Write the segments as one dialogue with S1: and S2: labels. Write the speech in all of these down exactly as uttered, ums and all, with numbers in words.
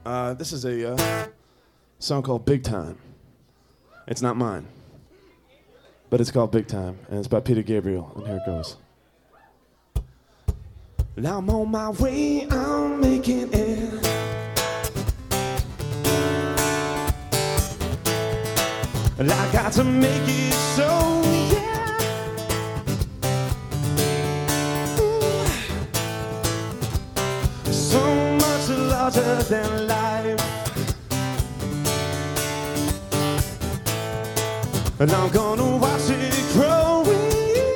S1: Uh, this is a uh, song called Big Time. It's not mine, but it's called Big Time, and it's by Peter Gabriel, and here it goes. Now I'm on my way, I'm making it. And I got to make it so, yeah. Ooh. So much larger than life. And I'm gonna watch it growing.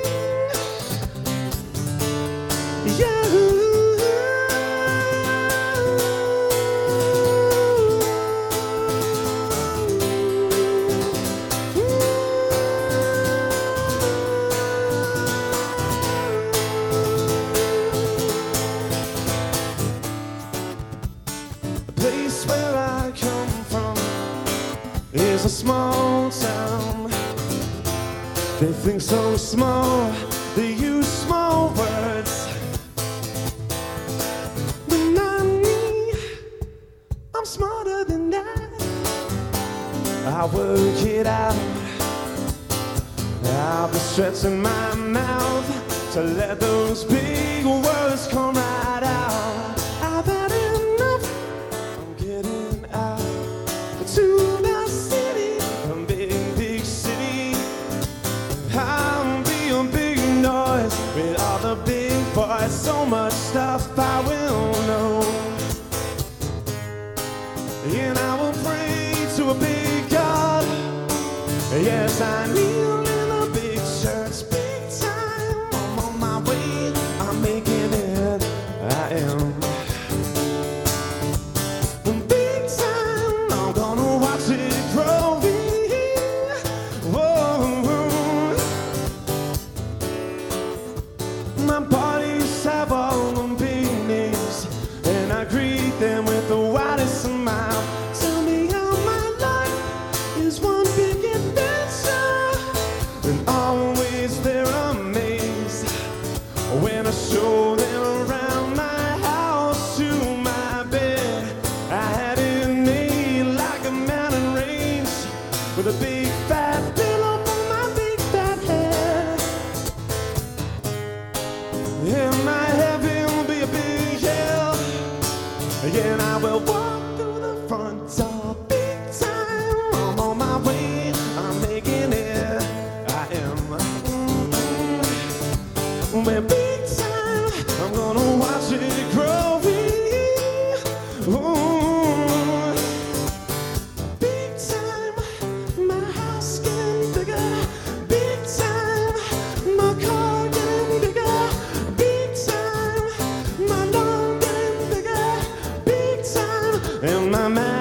S1: Yeah. The place where I come from is a small town. They think so small, they use small words. But not me, I'm smarter than that. I work it out, I'll be stretching my mouth to let those big words come right out. I've had enough, I'm getting out to the city, a big, big city. I'll be a big noise with all the big boys. So much stuff I will know. And I will pray to a big God. Yes, I kneel in a big church. Big time, I'm on my way, I'm making it, I am. Big time, I'm gonna watch it growing. Whoa. My parties have all the big names, and I greet them with the widest smile. Tell me how my life is one big adventure, and always they're amazed when I show them around my house to my bed. I had it made like a mountain range with a big fat pillow for my big fat head. And my heaven will be a big hell. And I will walk through the front door. Big time, I'm on my way, I'm making it, I am. Mm-hmm. When big time, I'm gonna watch it growing. Ooh. Big time, my house getting bigger. Big time, my car getting bigger. Big time, my lawn getting bigger. Big time, and my man